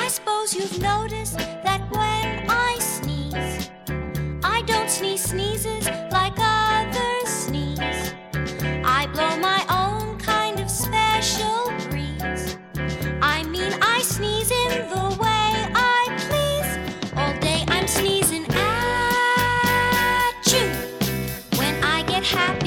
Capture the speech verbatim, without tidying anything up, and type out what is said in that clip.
suppose you've noticed that when I sneeze, I don't sneeze sneezes like others sneeze. I blow my own kind of special breeze. I mean, I sneeze in the way I please. All day I'm sneezing at you. When I get happy,